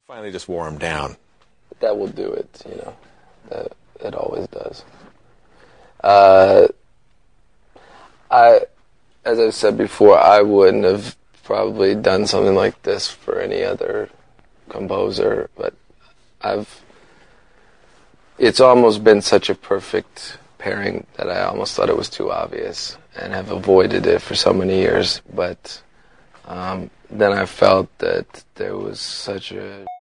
Finally just wore him down. That will do it, you know. That it always does. As I've said before, I wouldn't have probably done something like this for any other composer, but it's almost been such a perfect pairing that I almost thought it was too obvious and have avoided it for so many years. But then I felt that there was such a